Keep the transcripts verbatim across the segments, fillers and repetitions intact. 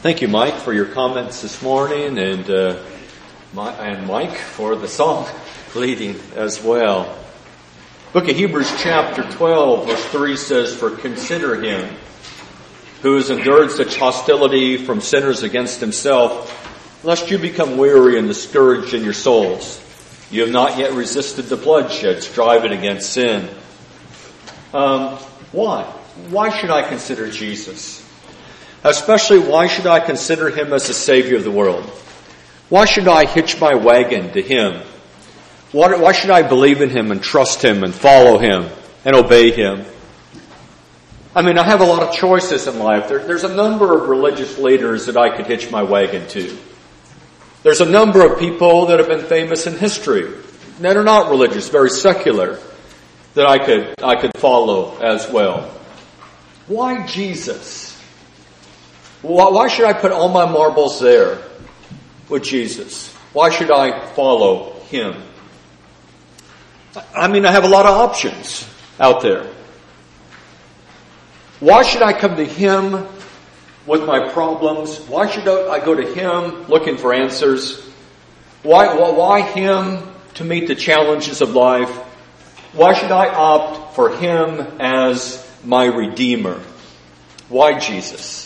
Thank you, Mike, for your comments this morning, and uh, my, and Mike for the song leading as well. Book of Hebrews chapter twelve, verse three says, "For consider him who has endured such hostility from sinners against himself, lest you become weary and discouraged in your souls. You have not yet resisted the bloodshed, striving against sin." Um, why? Why should I consider Jesus? Especially, why should I consider him as the Savior of the world? Why should I hitch my wagon to him? Why, why should I believe in him and trust him and follow him and obey him? I mean, I have a lot of choices in life. There, there's a number of religious leaders that I could hitch my wagon to. There's a number of people that have been famous in history that are not religious, very secular, that I could I could follow as well. Why Jesus? Why, why should I put all my marbles there with Jesus? Why should I follow him? I mean, I have a lot of options out there. Why should I come to him with my problems? Why should I go to him looking for answers? Why, why him to meet the challenges of life? Why should I opt for him as my Redeemer? Why Jesus?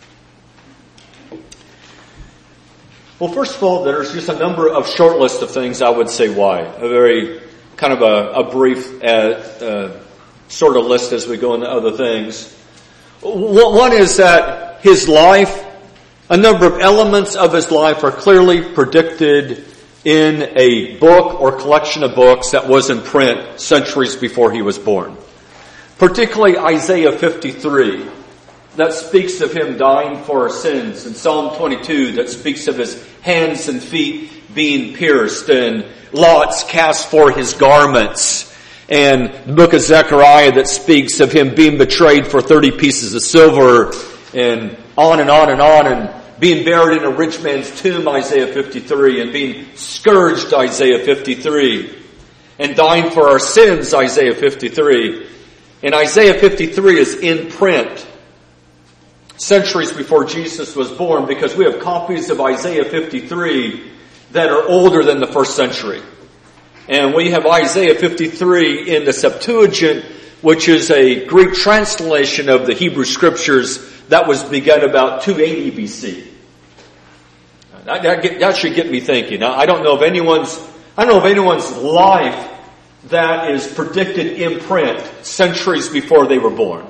Well, first of all, there's just a number of short list of things I would say why. A very kind of a, a brief uh, uh, sort of list as we go into other things. One is that his life, a number of elements of his life are clearly predicted in a book or collection of books that was in print centuries before he was born. Particularly Isaiah fifty-three, that speaks of him dying for our sins, and Psalm twenty-two, that speaks of his hands and feet being pierced, and lots cast for his garments, and the book of Zechariah that speaks of him being betrayed for thirty pieces of silver, and on and on and on, and being buried in a rich man's tomb, Isaiah fifty-three, and being scourged, Isaiah fifty-three, and dying for our sins, Isaiah fifty-three. And Isaiah fifty-three is in print centuries before Jesus was born, because we have copies of Isaiah fifty-three that are older than the first century. And we have Isaiah fifty-three in the Septuagint, which is a Greek translation of the Hebrew Scriptures that was begun about two eighty B C. That, that, get, that should get me thinking. Now, I don't know of anyone's, I don't know of anyone's life that is predicted in print centuries before they were born.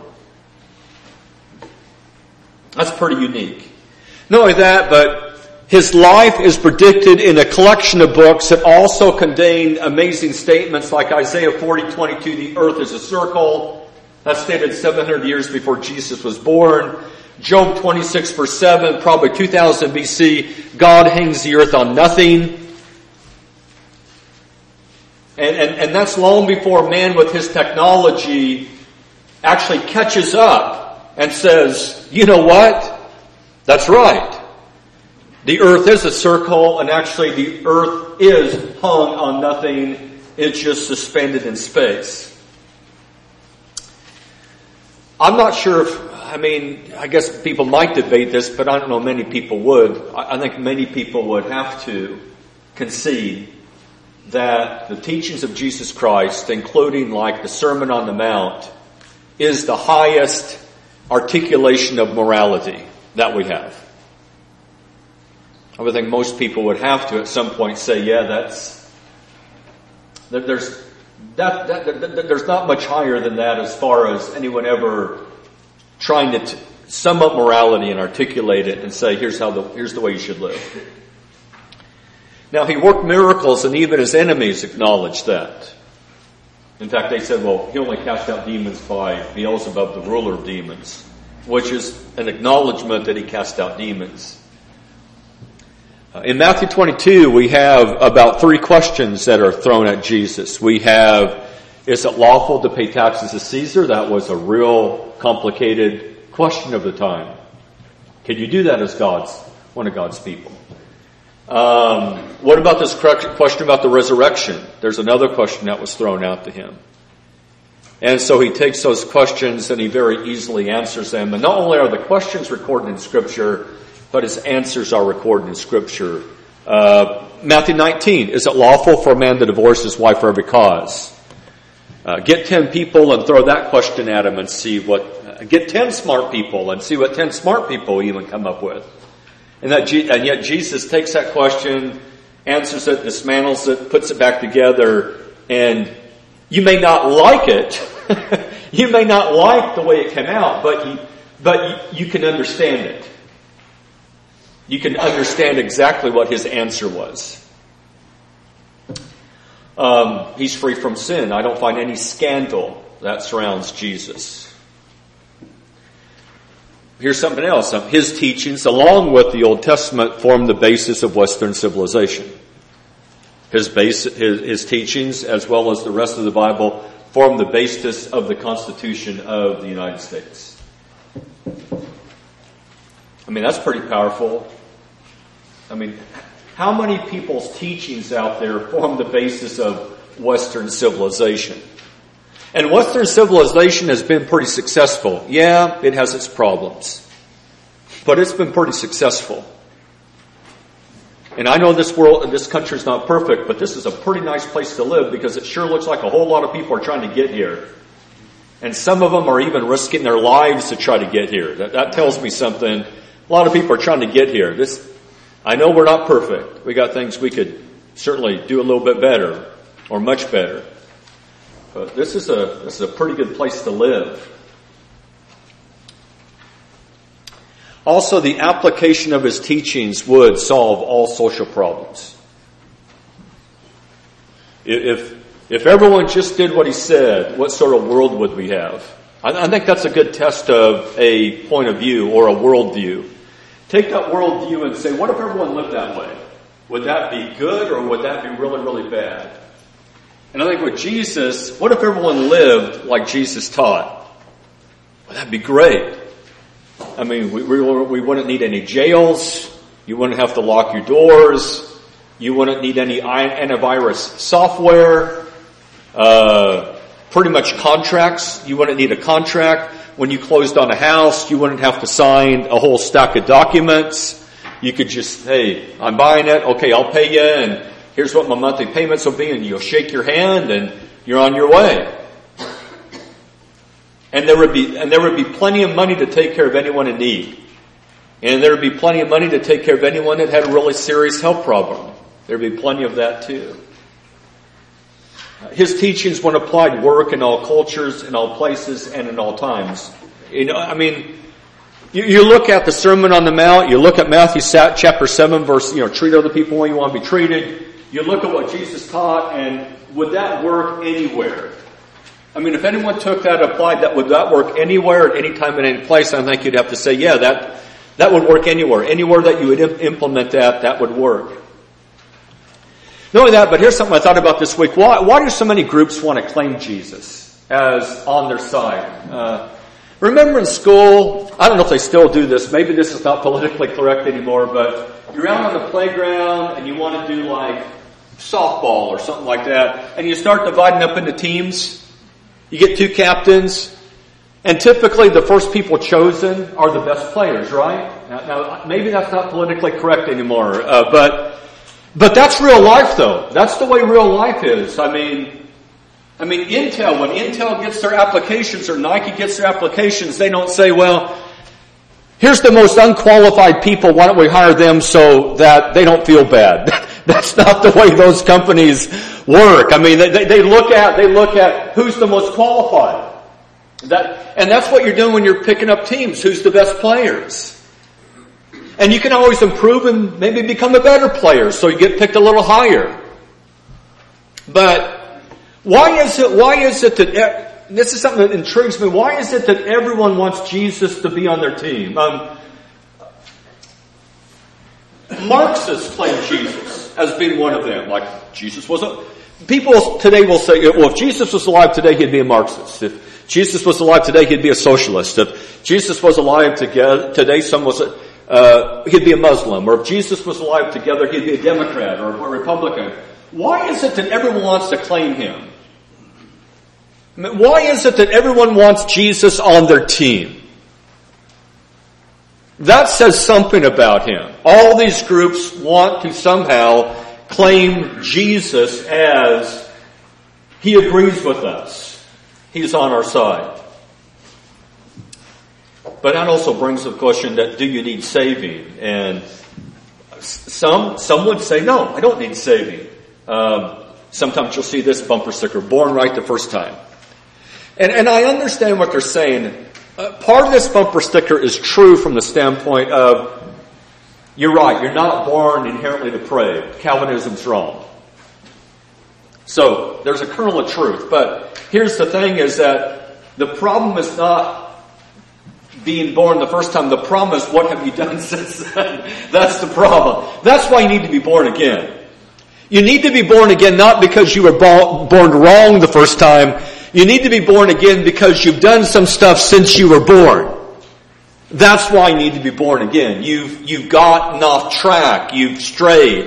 That's pretty unique. Not only that, but his life is predicted in a collection of books that also contain amazing statements like Isaiah forty twenty-two, the earth is a circle. That's stated seven hundred years before Jesus was born. Job twenty-six verse seven, probably two thousand B C, God hangs the earth on nothing. And, and, and that's long before man with his technology actually catches up and says, you know what? That's right. The earth is a circle, and actually the earth is hung on nothing. It's just suspended in space. I'm not sure if, I mean, I guess people might debate this, but I don't know many people would. I think many people would have to concede that the teachings of Jesus Christ, including like the Sermon on the Mount, is the highest articulation of morality that we have. I would think most people would have to at some point say, yeah, that's, there's, that, that, that, there's not much higher than that as far as anyone ever trying to t- sum up morality and articulate it and say, here's how the, here's the way you should live. Now, he worked miracles, and even his enemies acknowledged that. In fact, they said, well, he only cast out demons by Beelzebub, the ruler of demons, which is an acknowledgement that he cast out demons. Uh, in Matthew twenty-two, we have about three questions that are thrown at Jesus. We have, is it lawful to pay taxes to Caesar? That was a real complicated question of the time. Can you do that as God's, one of God's people? Um, what about this question about the resurrection? There's another question that was thrown out to him. And so he takes those questions and he very easily answers them. And not only are the questions recorded in Scripture, but his answers are recorded in Scripture. Uh, Matthew nineteen, is it lawful for a man to divorce his wife for every cause? Uh, get ten people and throw that question at him and see what, uh, get ten smart people and see what ten smart people even come up with. And that, and yet Jesus takes that question, answers it, dismantles it, puts it back together, and you may not like it. You may not like the way it came out, but you, but you, you can understand it. You can understand exactly what his answer was. Um, he's free from sin. I don't find any scandal that surrounds Jesus. Here's something else. His teachings, along with the Old Testament, form the basis of Western civilization. His, base, his, his teachings, as well as the rest of the Bible, form the basis of the Constitution of the United States. I mean, that's pretty powerful. I mean, how many people's teachings out there form the basis of Western civilization? And Western civilization has been pretty successful. Yeah, it has its problems, but it's been pretty successful. And I know this world, this country is not perfect, but this is a pretty nice place to live because it sure looks like a whole lot of people are trying to get here. And some of them are even risking their lives to try to get here. That, that tells me something. A lot of people are trying to get here. This, I know we're not perfect. We got things we could certainly do a little bit better or much better. But this is a, this is a pretty good place to live. Also, the application of his teachings would solve all social problems. If, if everyone just did what he said, what sort of world would we have? I, I think that's a good test of a point of view or a worldview. Take that worldview and say, what if everyone lived that way? Would that be good or would that be really, really bad? And I think with Jesus, what if everyone lived like Jesus taught? Well, that'd be great. I mean, we, we, we wouldn't need any jails. You wouldn't have to lock your doors. You wouldn't need any antivirus software. Uh, pretty much contracts. You wouldn't need a contract. When you closed on a house, you wouldn't have to sign a whole stack of documents. You could just, hey, I'm buying it. Okay, I'll pay you, and here's what my monthly payments will be, and you'll shake your hand, and you're on your way. And there would be, and there would be plenty of money to take care of anyone in need. And there would be plenty of money to take care of anyone that had a really serious health problem. There would be plenty of that too. His teachings, when applied, work in all cultures, in all places, and in all times. You know, I mean, you, you look at the Sermon on the Mount, you look at Matthew chapter seven, verse, you know, treat other people the way you want to be treated. You look at what Jesus taught, and would that work anywhere? I mean, if anyone took that, applied that, would that work anywhere, at any time, in any place? I think you'd have to say, yeah, that that would work anywhere. Anywhere that you would im- implement that, that would work. Not only that, but here's something I thought about this week. Why, why do so many groups want to claim Jesus as on their side? Uh, remember in school, I don't know if they still do this, maybe this is not politically correct anymore, but you're out on the playground and you want to do like softball or something like that, and you start dividing up into teams. You get two captains, and typically the first people chosen are the best players, right? Now, now maybe that's not politically correct anymore, uh, but but that's real life, though. That's the way real life is. I mean, I mean, Intel, when Intel gets their applications or Nike gets their applications, they don't say, well, here's the most unqualified people, why don't we hire them so that they don't feel bad? That's not the way those companies work. I mean, they, they look at, they look at who's the most qualified. That, and that's what you're doing when you're picking up teams. Who's the best players? And you can always improve and maybe become a better player, so you get picked a little higher. But why is it, why is it that, this is something that intrigues me, why is it that everyone wants Jesus to be on their team? Um, Marxists claim Jesus as being one of them. Like, Jesus was a... People today will say, well, if Jesus was alive today, he'd be a Marxist. If Jesus was alive today, he'd be a socialist. If Jesus was alive today, some was a, uh, he'd be a Muslim. Or if Jesus was alive together, he'd be a Democrat or a Republican. Why is it that everyone wants to claim him? I mean, why is it that everyone wants Jesus on their team? That says something about him. All these groups want to somehow claim Jesus as he agrees with us. He's on our side. But that also brings the question that do you need saving? And some some would say, no, I don't need saving. Um, sometimes you'll see this bumper sticker, born right the first time. And, and I understand what they're saying. Uh, part of this bumper sticker is true from the standpoint of, you're right, you're not born inherently depraved. Calvinism's wrong. So, there's a kernel of truth. But here's the thing is that the problem is not being born the first time. The problem is what have you done since then? That's the problem. That's why you need to be born again. You need to be born again not because you were born wrong the first time. You need to be born again because you've done some stuff since you were born. That's why you need to be born again. You've, you've gotten off track. You've strayed.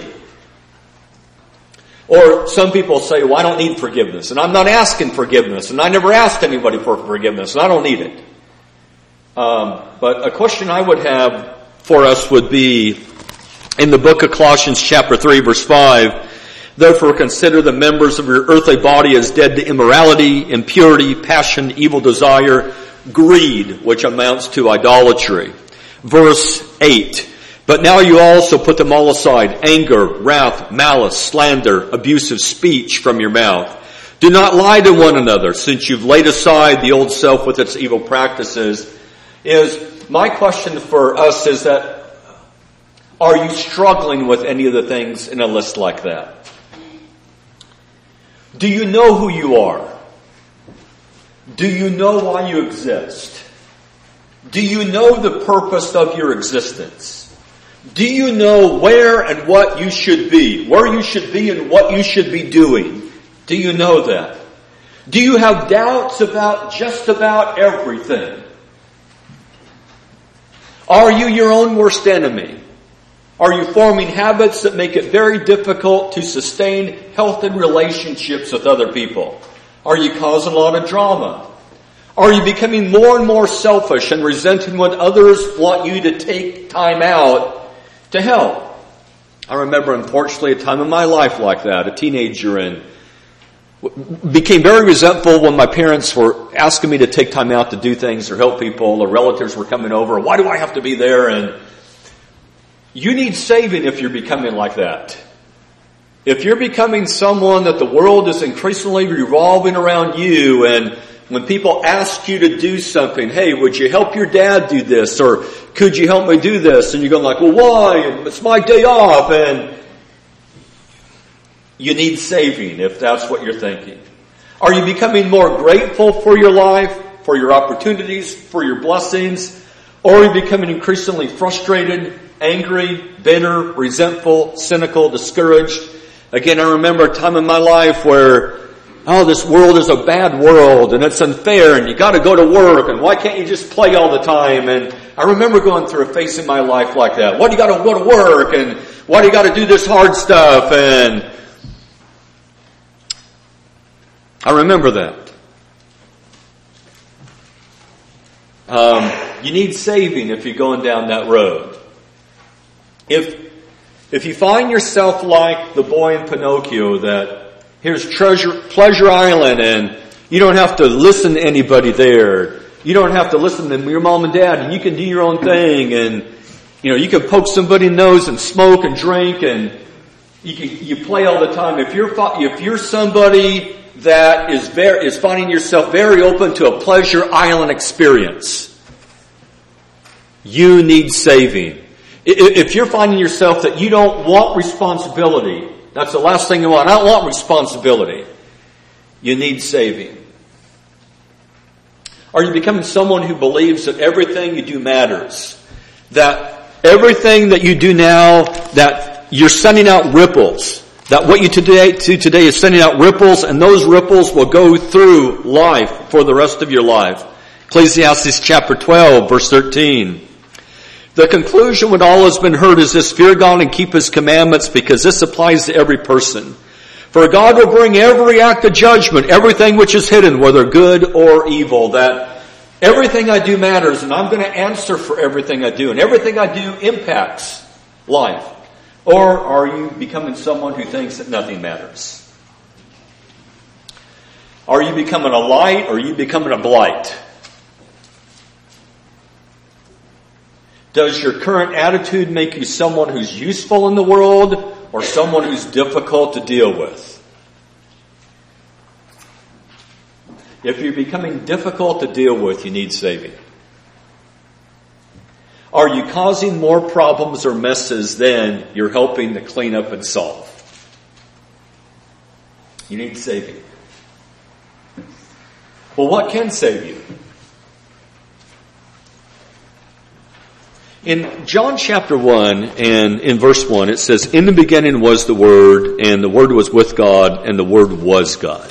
Or some people say, well, I don't need forgiveness. And I'm not asking forgiveness. And I never asked anybody for forgiveness. And I don't need it. Um, but a question I would have for us would be, in the book of Colossians chapter three, verse five, therefore consider the members of your earthly body as dead to immorality, impurity, passion, evil desire, greed, which amounts to idolatry. Verse eight, but now you also put them all aside, anger, wrath, malice, slander, abusive speech from your mouth. Do not lie to one another, since you've laid aside the old self with its evil practices. Is my question for us is that, are you struggling with any of the things in a list like that? Do you know who you are? Do you know why you exist? Do you know the purpose of your existence? Do you know where and what you should be? Where you should be and what you should be doing? Do you know that? Do you have doubts about just about everything? Are you your own worst enemy? Are you forming habits that make it very difficult to sustain healthy relationships with other people? Are you causing a lot of drama? Are you becoming more and more selfish and resenting when others want you to take time out to help? I remember, unfortunately, a time in my life like that, a teenager, and became very resentful when my parents were asking me to take time out to do things or help people, or relatives were coming over. Why do I have to be there? And you need saving if you're becoming like that. If you're becoming someone that the world is increasingly revolving around you, and when people ask you to do something, hey, would you help your dad do this? Or could you help me do this? And you're going like, well, why? It's my day off. And you need saving if that's what you're thinking. Are you becoming more grateful for your life, for your opportunities, for your blessings? Or are you becoming increasingly frustrated, angry, bitter, resentful, cynical, discouraged? Again, I remember a time in my life where, oh, this world is a bad world and it's unfair and you got to go to work and why can't you just play all the time? And I remember going through a phase in my life like that. Why do you got to go to work and why do you got to do this hard stuff? And I remember that. Um, you need saving if you're going down that road. If if you find yourself like the boy in Pinocchio, that here's treasure, Pleasure Island, and you don't have to listen to anybody there. You don't have to listen to your mom and dad, and you can do your own thing, and you know you can poke somebody's nose and smoke and drink, and you can, you play all the time. If you're if you're somebody that is very is finding yourself very open to a Pleasure Island experience, you need saving. If you're finding yourself that you don't want responsibility, that's the last thing you want. I don't want responsibility. You need saving. Are you becoming someone who believes that everything you do matters? That everything that you do now, that you're sending out ripples. That what you today, do today is sending out ripples, and those ripples will go through life for the rest of your life. Ecclesiastes chapter twelve, verse thirteen. The conclusion when all has been heard is this: fear God and keep His commandments, because this applies to every person. For God will bring every act of judgment, everything which is hidden, whether good or evil. That Everything I do matters, and I'm going to answer for everything I do, and everything I do impacts life. Or are you becoming someone who thinks that nothing matters? Are you becoming a light, or are you becoming a blight? Does your current attitude make you someone who's useful in the world, or someone who's difficult to deal with? If you're becoming difficult to deal with, you need saving. Are you causing more problems or messes than you're helping to clean up and solve? You need saving. Well, what can save you? In John chapter one and in verse one, it says, "In the beginning was the Word, and the Word was with God, and the Word was God."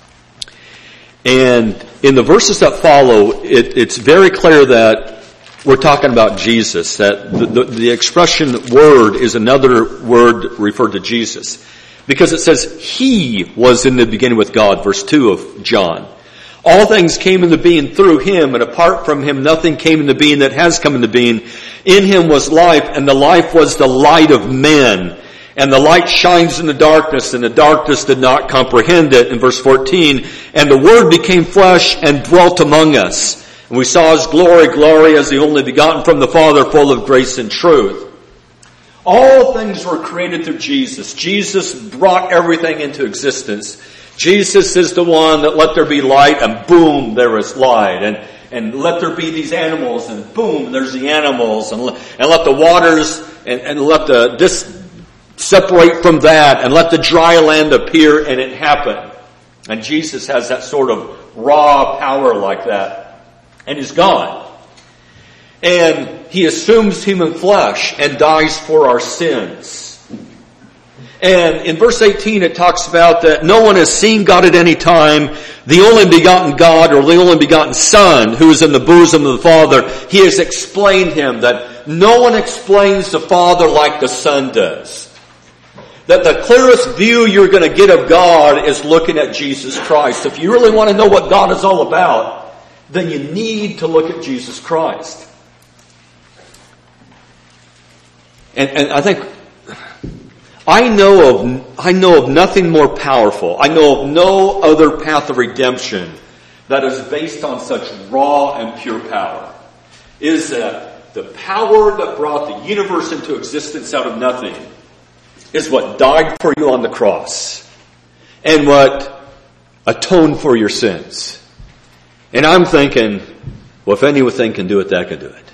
And in the verses that follow, it, it's very clear that we're talking about Jesus, that the, the, the expression Word is another word referred to Jesus. Because it says, He was in the beginning with God, verse two of John. All things came into being through Him, and apart from Him nothing came into being that has come into being. In Him was life, and the life was the light of men. And the light shines in the darkness, and the darkness did not comprehend it. In verse fourteen, "And the Word became flesh and dwelt among us. And we saw His glory, glory as the only begotten from the Father, full of grace and truth." All things were created through Jesus. Jesus brought everything into existence. Jesus is the one that let there be light, and boom, there is light. And and let there be these animals, and boom, there's the animals. And, and let the waters, and, and let the this separate from that, and let the dry land appear, and it happened. And Jesus has that sort of raw power like that. And He's gone. And He assumes human flesh and dies for our sins. And in verse eighteen it talks about that no one has seen God at any time. The only begotten God, or the only begotten Son, who is in the bosom of the Father, He has explained Him. That no one explains the Father like the Son does. That the clearest view you're going to get of God is looking at Jesus Christ. If you really want to know what God is all about, then you need to look at Jesus Christ. And, and I think, I know of, I know of nothing more powerful. I know of no other path of redemption that is based on such raw and pure power. Is that the power that brought the universe into existence out of nothing is what died for you on the cross and what atoned for your sins. And I'm thinking, well, if anything can do it, that can do it.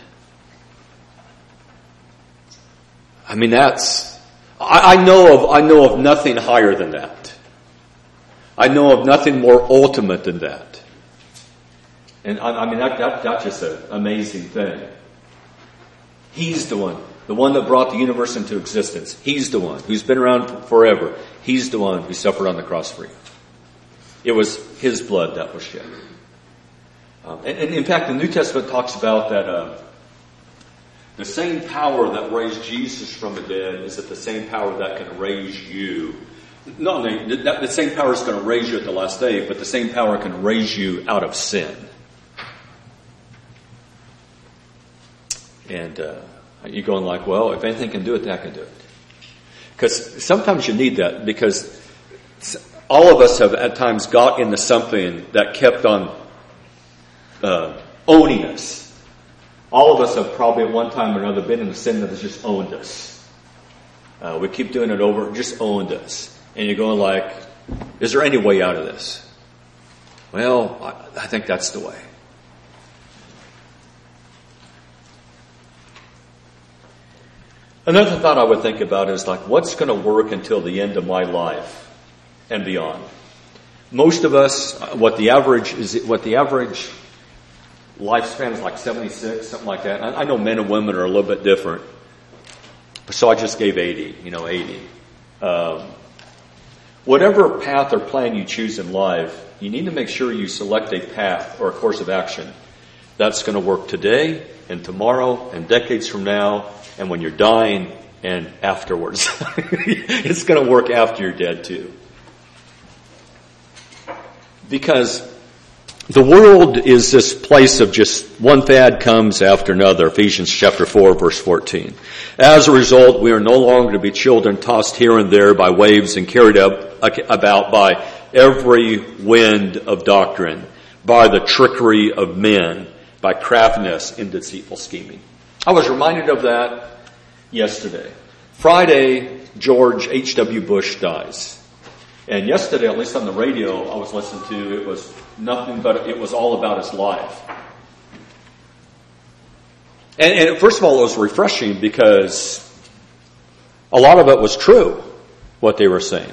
I mean, that's, I, I know of, I know of nothing higher than that. I know of nothing more ultimate than that. And I, I mean, that, that, that's just an amazing thing. He's the one. The one that brought the universe into existence. He's the one who's been around forever. He's the one who suffered on the cross for you. It was His blood that was shed. Um, and, and in fact, the New Testament talks about that uh, the same power that raised Jesus from the dead is that the same power that can raise you. Not only that, the same power is going to raise you at the last day, but the same power can raise you out of sin. And uh, you're going like, well, if anything can do it, that can do it. Because sometimes you need that, because all of us have at times got into something that kept on uh, owning us. All of us have probably at one time or another been in a sin that has just owned us. Uh, we keep doing it over, just owned us. And you're going like, is there any way out of this? Well, I, I think that's the way. Another thought I would think about is like, what's going to work until the end of my life and beyond? Most of us, what the average is, what the average lifespan is like seventy-six, something like that. I, I know men and women are a little bit different, so I just gave eighty. You know, eighty. Um, whatever path or plan you choose in life, you need to make sure you select a path or a course of action that's going to work today and tomorrow and decades from now. And when you're dying and afterwards. It's going to work after you're dead too. Because The world is this place of just one fad comes after another, Ephesians chapter four, verse fourteen. As a result, we are no longer to be children tossed here and there by waves and carried up about by every wind of doctrine, by the trickery of men, by craftiness in deceitful scheming. I was reminded of that yesterday. Friday, George H W Bush dies. And yesterday, at least on the radio I was listening to, it was nothing but, it was all about his life. And, and first of all, it was refreshing because a lot of it was true, what they were saying.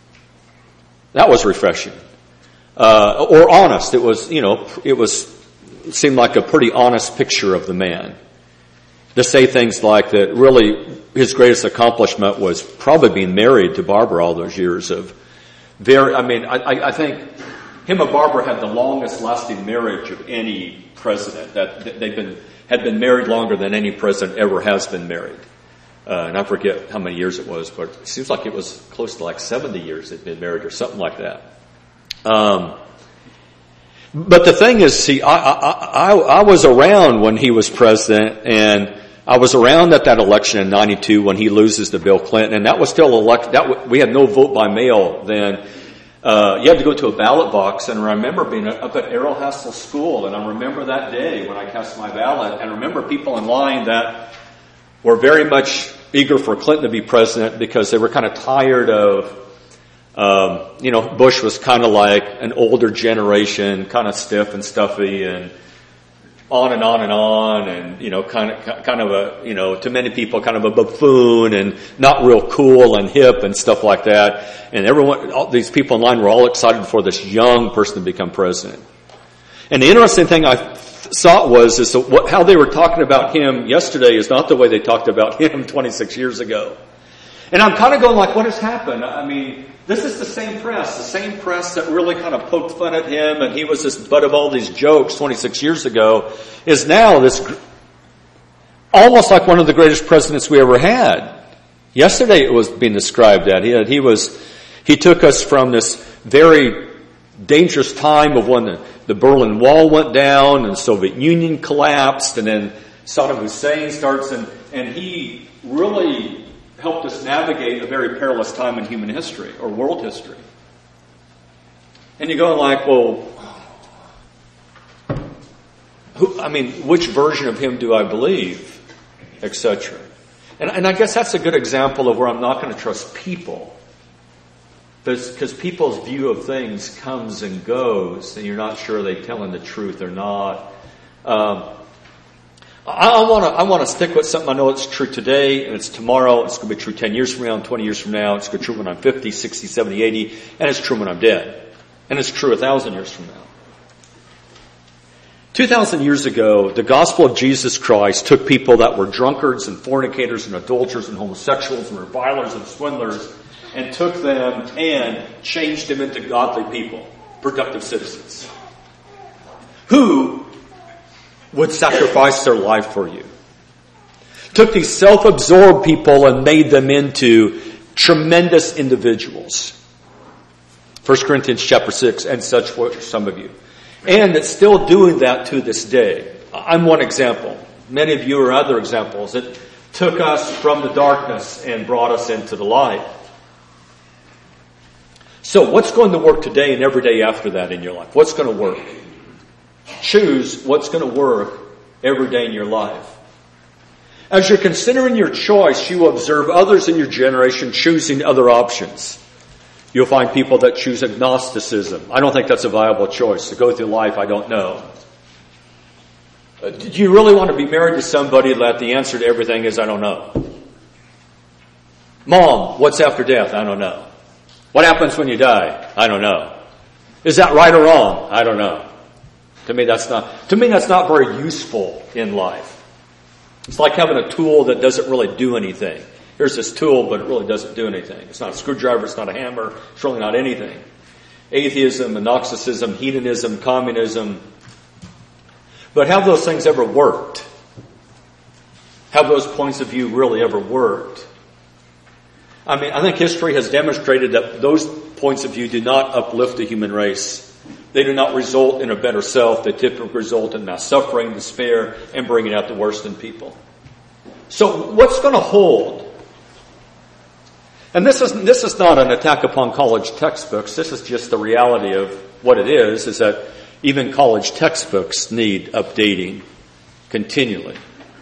That was refreshing. Uh, or honest. It was, you know, it was, it seemed like a pretty honest picture of the man. To say things like that really his greatest accomplishment was probably being married to Barbara all those years of very, I mean, I, I think him and Barbara had the longest lasting marriage of any president. That, that they've been, had been married longer than any president ever has been married. Uh, and I forget how many years it was, but it seems like it was close to like seventy years they'd been married or something like that. Um, but the thing is, see, I, I, I, I was around when he was president, and I was around at that election in ninety-two when he loses to Bill Clinton, and that was still elect. That w- we had no vote by mail then. Uh, you had to go to a ballot box, and I remember being up at Errol Hassel School, and I remember that day when I cast my ballot, and I remember people in line that were very much eager for Clinton to be president because they were kind of tired of, um, you know, Bush was kind of like an older generation, kind of stiff and stuffy, and on and on and on, and, you know, kind of, kind of a, you know, to many people, kind of a buffoon and not real cool and hip and stuff like that. And everyone, all these people in line were all excited for this young person to become president. And the interesting thing I saw was, is what, how they were talking about him yesterday is not the way they talked about him twenty-six years ago. And I'm kind of going like, what has happened? I mean, this is the same press, the same press that really kind of poked fun at him, and he was this butt of all these jokes twenty-six years ago, is now this, almost like one of the greatest presidents we ever had. Yesterday it was being described that he, he was, he took us from this very dangerous time of when the, the Berlin Wall went down and the Soviet Union collapsed, and then Saddam Hussein starts, and, and he really helped us navigate a very perilous time in human history or world history. And you go like, well, who, I mean, which version of him do I believe, et cetera. And, and I guess that's a good example of where I'm not going to trust people, because people's view of things comes and goes, and you're not sure they're telling the truth or not. Um, I want to I want to stick with something I know it's true today, and it's tomorrow. It's going to be true ten years from now and twenty years from now. It's going to be true when I'm fifty, sixty, seventy, eighty, and it's true when I'm dead. And it's true a thousand years from now. Two thousand years ago, the gospel of Jesus Christ took people that were drunkards and fornicators and adulterers and homosexuals and revilers and swindlers, and took them and changed them into godly people, productive citizens, who would sacrifice their life for you. Took these self-absorbed people and made them into tremendous individuals. First Corinthians chapter six, and such were some of you. And it's still doing that to this day. I'm one example. Many of you are other examples. It took us from the darkness and brought us into the light. So what's going to work today and every day after that in your life? What's going to work? Choose what's going to work every day in your life. As you're considering your choice, you will observe others in your generation choosing other options. You'll find people that choose agnosticism. I don't think that's a viable choice. To go through life, I don't know. Uh, do you really want to be married to somebody that the answer to everything is, I don't know? Mom, what's after death? I don't know. What happens when you die? I don't know. Is that right or wrong? I don't know. To me, that's not, to me, that's not very useful in life. It's like having a tool that doesn't really do anything. Here's this tool, but it really doesn't do anything. It's not a screwdriver, it's not a hammer, it's really not anything. Atheism, agnosticism, hedonism, communism. But have those things ever worked? Have those points of view really ever worked? I mean, I think history has demonstrated that those points of view do not uplift the human race, They do not result in a better self. They typically result in mass suffering, despair, and bringing out the worst in people. So what's going to hold? And this is, this is not an attack upon college textbooks. This is just the reality of what it is, is that even college textbooks need updating continually.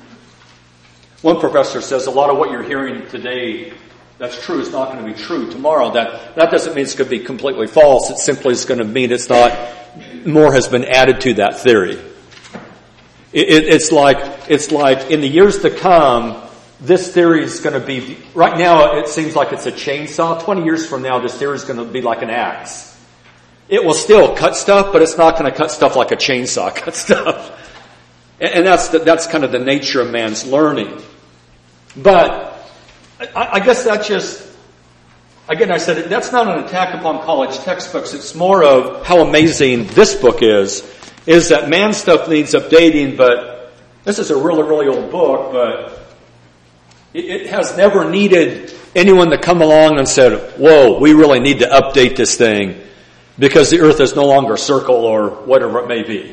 One professor says a lot of what you're hearing today that's true is not going to be true tomorrow. That that doesn't mean it's going to be completely false. It simply is going to mean it's not, more has been added to that theory. It, it, it's like, it's like in the years to come, this theory is going to be, right now it seems like it's a chainsaw. twenty years from now, this theory is going to be like an axe. It will still cut stuff, but it's not going to cut stuff like a chainsaw cuts stuff. And, and that's the, that's kind of the nature of man's learning. But I, I guess that just, again, I said that's not an attack upon college textbooks. It's more of how amazing this book is, is that man stuff needs updating, but this is a really, really old book, but it, it has never needed anyone to come along and said, whoa, we really need to update this thing because the earth is no longer a circle or whatever it may be.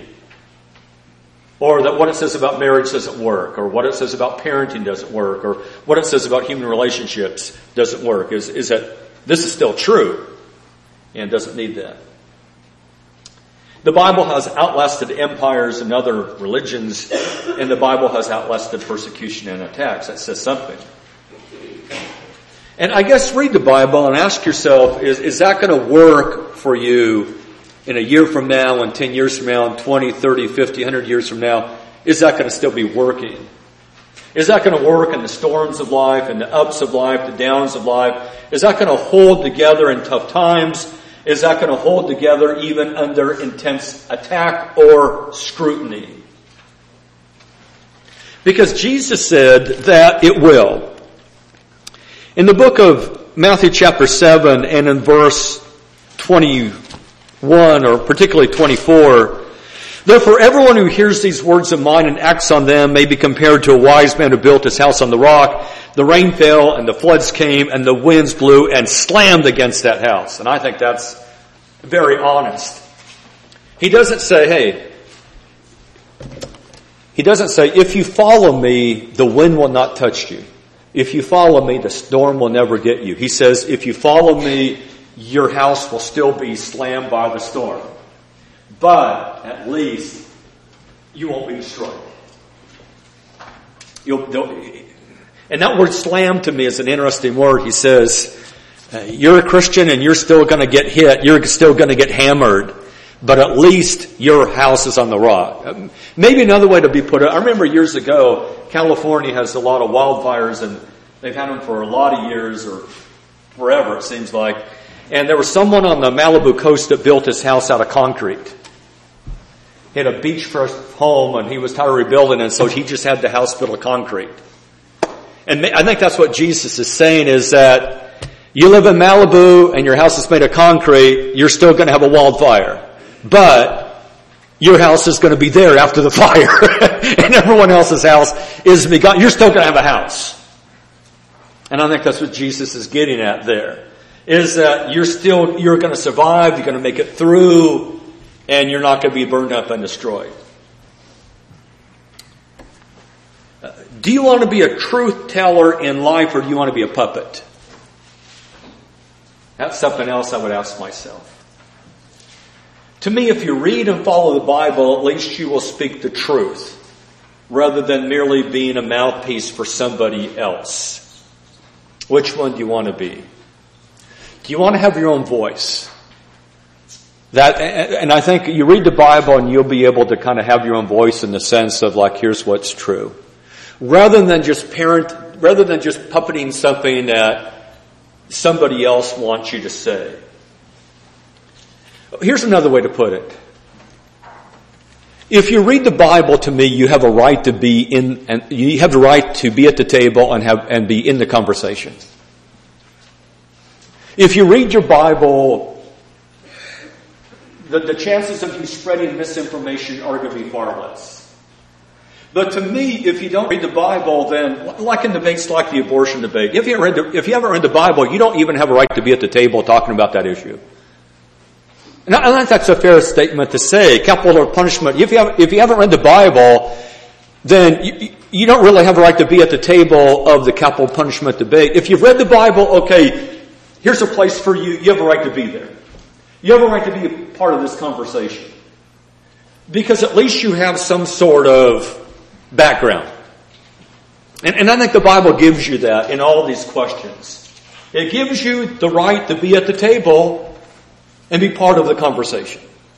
Or that what it says about marriage doesn't work, or what it says about parenting doesn't work, or what it says about human relationships doesn't work, is, is that this is still true and doesn't need that. The Bible has outlasted empires and other religions, and the Bible has outlasted persecution and attacks. That says something. And I guess read the Bible and ask yourself, is, is that going to work for you in a year from now, and ten years from now, and twenty, thirty, fifty, one hundred years from now? Is that going to still be working? Is that going to work in the storms of life, and the ups of life, the downs of life? Is that going to hold together in tough times? Is that going to hold together even under intense attack or scrutiny? Because Jesus said that it will. In the book of Matthew chapter seven and in verse twenty-one, or particularly twenty-four, therefore everyone who hears these words of mine and acts on them may be compared to a wise man who built his house on the rock. The rain fell and the floods came and the winds blew and slammed against that house. And I think that's very honest. He doesn't say, hey, he doesn't say, if you follow me, the wind will not touch you. If you follow me, the storm will never get you. He says, if you follow me, your house will still be slammed by the storm. But at least you won't be destroyed. You'll, and that word slam to me is an interesting word. He says, you're a Christian and you're still going to get hit. You're still going to get hammered. But at least your house is on the rock. Maybe another way to be put it, I remember years ago, California has a lot of wildfires and they've had them for a lot of years or forever, it seems like. And there was someone on the Malibu coast that built his house out of concrete. He had a beachfront home and he was tired of rebuilding it, so he just had the house built of concrete. And I think that's what Jesus is saying, is that you live in Malibu and your house is made of concrete, you're still going to have a wildfire. But your house is going to be there after the fire. And everyone else's house is begun. You're still going to have a house. And I think that's what Jesus is getting at there. Is that you're still, you're going to survive, you're going to make it through, and you're not going to be burned up and destroyed. Uh, do you want to be a truth teller in life, or do you want to be a puppet? That's something else I would ask myself. To me, if you read and follow the Bible, at least you will speak the truth, rather than merely being a mouthpiece for somebody else. Which one do you want to be? Do you want to have your own voice? That, and I think you read the Bible and you'll be able to kind of have your own voice in the sense of like, here's what's true. Rather than just parent, rather than just puppeting something that somebody else wants you to say. Here's another way to put it. If you read the Bible, to me, you have a right to be in, and you have the right to be at the table and have, and be in the conversation. If you read your Bible, the, the chances of you spreading misinformation are going to be far less. But to me, if you don't read the Bible, then, like in debates like the abortion debate, if you haven't read the, if you haven't read the Bible, you don't even have a right to be at the table talking about that issue. And I think that's a fair statement to say. Capital punishment. If you haven't, if you haven't read the Bible, then you, you don't really have a right to be at the table of the capital punishment debate. If you've read the Bible, okay, here's a place for you. You have a right to be there. You have a right to be a part of this conversation. Because at least you have some sort of background. And, and I think the Bible gives you that in all these questions. It gives you the right to be at the table and be part of the conversation.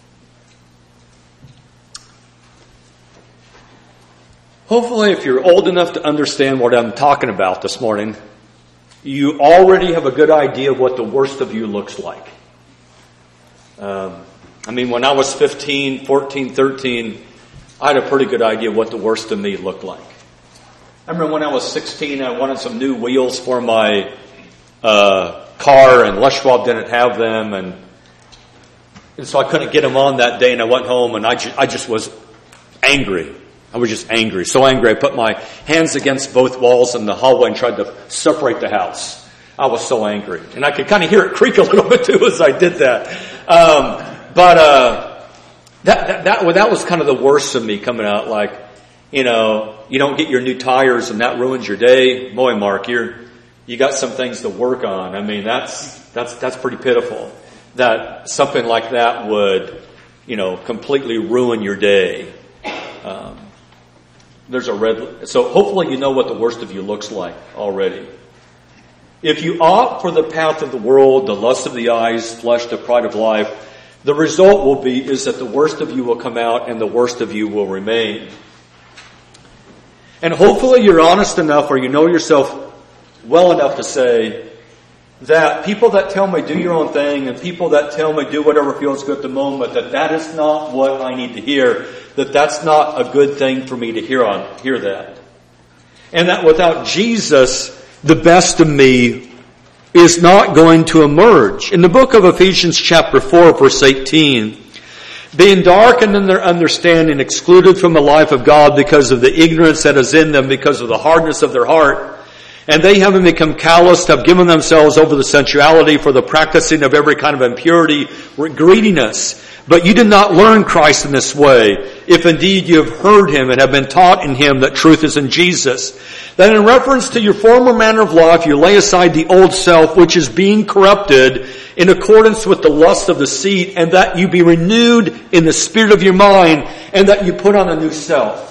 Hopefully, if you're old enough to understand what I'm talking about this morning, you already have a good idea of what the worst of you looks like. Um, I mean, when I was fifteen, fourteen, thirteen, I had a pretty good idea of what the worst of me looked like. I remember when I was sixteen, I wanted some new wheels for my uh, car, and Les Schwab didn't have them, and, and so I couldn't get them on that day, and I went home, and I, ju- I just was angry. I was just angry, so angry. I put my hands against both walls in the hallway and tried to separate the house. I was so angry. And I could kind of hear it creak a little bit too as I did that. Um, but uh, that, that, that, well, that was kind of the worst of me coming out. Like, you know, you don't get your new tires and that ruins your day. Boy, Mark, you're, you got some things to work on. I mean, that's, that's, that's pretty pitiful. That something like that would, you know, completely ruin your day. Um, There's a red, so hopefully you know what the worst of you looks like already. If you opt for the path of the world, the lust of the eyes, flesh, the pride of life, the result will be is that the worst of you will come out and the worst of you will remain. And hopefully you're honest enough or you know yourself well enough to say that people that tell me do your own thing and people that tell me do whatever feels good at the moment, that that is not what I need to hear. That that's not a good thing for me to hear on hear that. And that without Jesus, the best of me is not going to emerge. In the book of Ephesians chapter four, verse eighteen, being darkened in their understanding, excluded from the life of God because of the ignorance that is in them, because of the hardness of their heart, and they, having become calloused, have given themselves over to sensuality for the practicing of every kind of impurity, greediness. But you did not learn Christ in this way, if indeed you have heard Him and have been taught in Him that truth is in Jesus. That in reference to your former manner of life, you lay aside the old self, which is being corrupted in accordance with the lust of the deceit, and that you be renewed in the spirit of your mind, and that you put on a new self.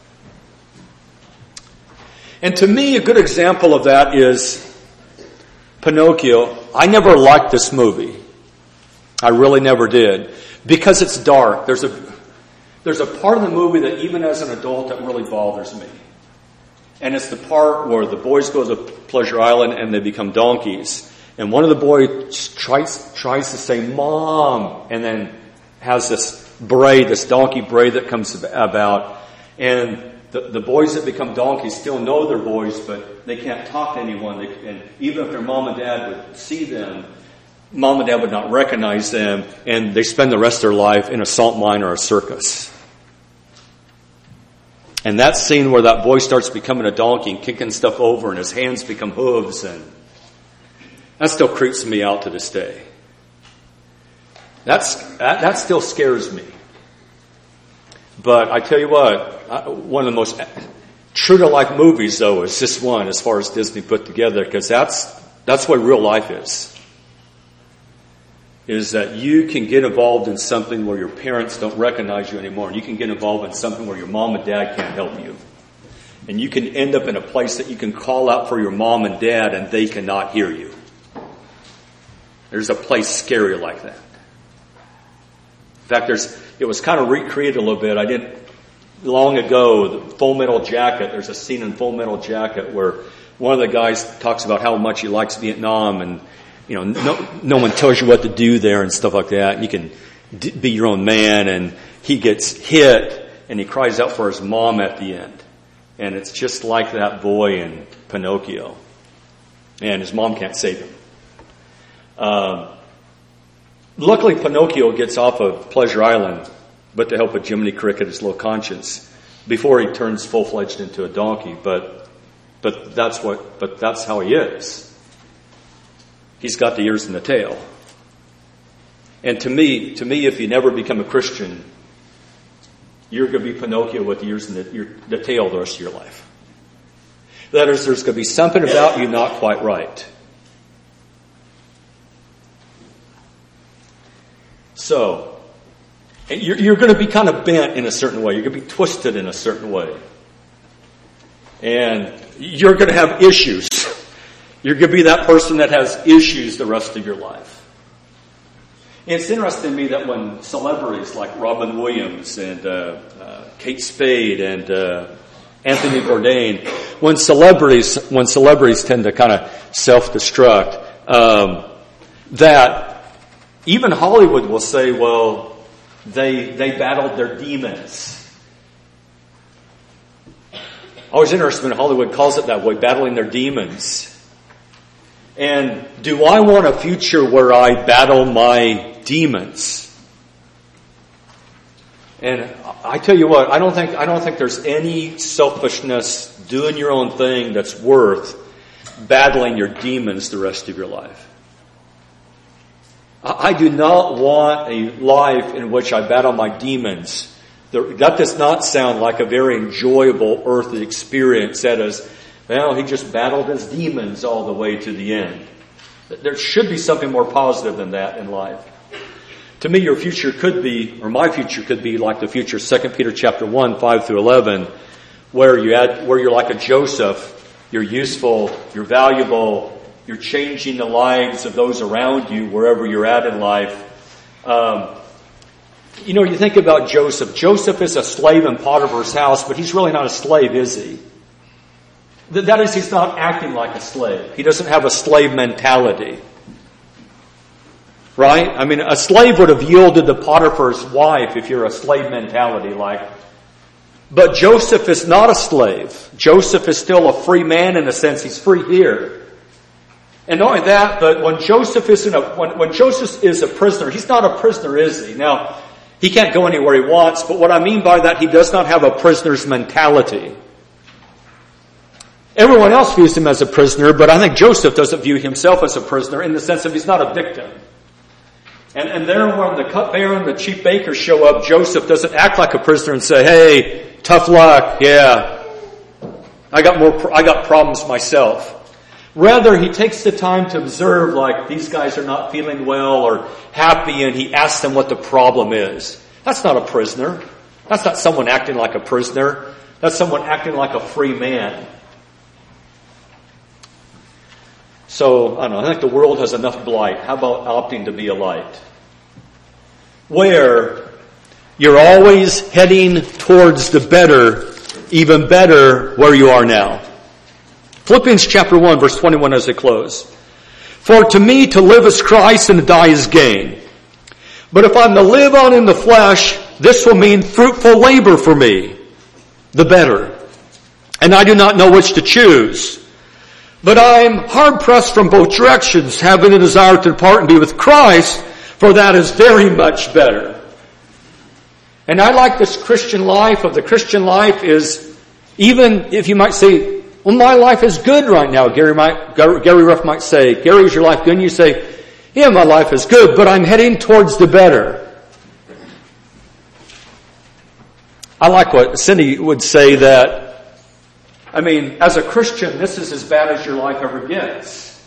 And to me, a good example of that is Pinocchio. I never liked this movie. I really never did. Because it's dark. There's a there's a part of the movie that even as an adult that really bothers me. And it's the part where the boys go to Pleasure Island and they become donkeys. And one of the boys tries tries to say, "Mom," and then has this braid, this donkey braid that comes about. And the, the boys that become donkeys still know their boys, but they can't talk to anyone. They, and even if their mom and dad would see them, Mom and Dad would not recognize them, and they spend the rest of their life in a salt mine or a circus. And that scene where that boy starts becoming a donkey and kicking stuff over and his hands become hooves, and that still creeps me out to this day. That's, that, that still scares me. But I tell you what, one of the most true-to-life movies, though, is this one as far as Disney put together, because that's, that's what real life is. Is that you can get involved in something where your parents don't recognize you anymore. And you can get involved in something where your mom and dad can't help you. And you can end up in a place that you can call out for your mom and dad and they cannot hear you. There's a place scary like that. In fact, there's it was kind of recreated a little bit. I did long ago, the Full Metal Jacket. There's a scene in Full Metal Jacket where one of the guys talks about how much he likes Vietnam and You know, no, no one tells you what to do there and stuff like that. You can d- be your own man, and he gets hit, and he cries out for his mom at the end. And it's just like that boy in Pinocchio. And his mom can't save him. Um, luckily, Pinocchio gets off of Pleasure Island, but to help with Jiminy Cricket, his little conscience, before he turns full-fledged into a donkey. But, but that's what, but that's how he is. He's got the ears and the tail. And to me, to me, if you never become a Christian, you're going to be Pinocchio with ears and the, your, the tail the rest of your life. That is, there's going to be something about you not quite right. So, you're, you're going to be kind of bent in a certain way. You're going to be twisted in a certain way. And you're going to have issues. You're going to be that person that has issues the rest of your life. And it's interesting to me that when celebrities like Robin Williams and uh, uh, Kate Spade and uh, Anthony Bourdain, when celebrities when celebrities tend to kind of self-destruct, um, that even Hollywood will say, well, they they battled their demons. Always interesting when Hollywood calls it that way, battling their demons. And do I want a future where I battle my demons? And I tell you what, I don't think I don't think there's any selfishness doing your own thing that's worth battling your demons the rest of your life. I do not want a life in which I battle my demons. That does not sound like a very enjoyable earthly experience. That is, well, he just battled his demons all the way to the end. There should be something more positive than that in life. To me, your future could be, or my future could be like the future, Second Peter chapter one, five through eleven, where you add, where you're like a Joseph. You're useful, you're valuable, you're changing the lives of those around you wherever you're at in life. Um, you know, you think about Joseph. Joseph is a slave in Potiphar's house, but he's really not a slave, is he? That is, he's not acting like a slave. He doesn't have a slave mentality. Right? I mean, a slave would have yielded to Potiphar's wife if you're a slave mentality like. But Joseph is not a slave. Joseph is still a free man in a sense. He's free here. And not only that, but when Joseph is in a, when, when Joseph is a prisoner, he's not a prisoner, is he? Now, he can't go anywhere he wants, but what I mean by that, he does not have a prisoner's mentality. Everyone else views him as a prisoner, but I think Joseph doesn't view himself as a prisoner in the sense that he's not a victim. And, and there when the cupbearer and the chief baker show up, Joseph doesn't act like a prisoner and say, hey, tough luck, yeah, I got more, I got problems myself. Rather, he takes the time to observe, like, these guys are not feeling well or happy, and he asks them what the problem is. That's not a prisoner. That's not someone acting like a prisoner. That's someone acting like a free man. So, I don't know, I think the world has enough blight. How about opting to be a light? Where you're always heading towards the better, even better where you are now. Philippians chapter one, verse twenty-one as they close. For to me to live is Christ and to die is gain. But if I'm to live on in the flesh, this will mean fruitful labor for me, the better. And I do not know which to choose. But I'm hard-pressed from both directions, having a desire to depart and be with Christ, for that is very much better. And I like this Christian life of the Christian life is, even if you might say, well, my life is good right now, Gary might, Gary Ruff might say, Gary, is your life good? And you say, yeah, my life is good, but I'm heading towards the better. I like what Cindy would say that, I mean, as a Christian, this is as bad as your life ever gets.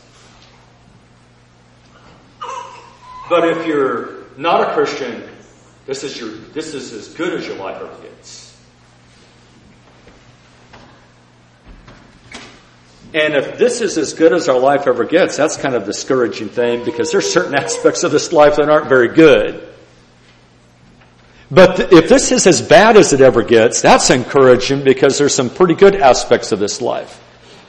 But if you're not a Christian, this is your, this is as good as your life ever gets. And if this is as good as our life ever gets, that's kind of a discouraging thing because there's certain aspects of this life that aren't very good. But th- if this is as bad as it ever gets, that's encouraging because there's some pretty good aspects of this life.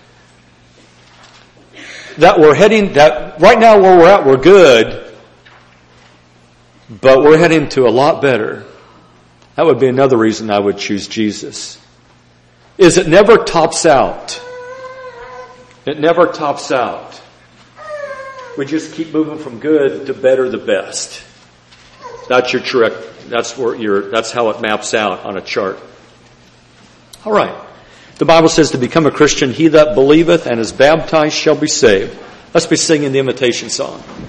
That we're heading, that right now where we're at, we're good, but we're heading to a lot better. That would be another reason I would choose Jesus. Is it never tops out. It never tops out. We just keep moving from good to better, the best. That's your trick. That's where your. That's how it maps out on a chart. All right. The Bible says to become a Christian, he that believeth and is baptized shall be saved. Let's be singing the invitation song.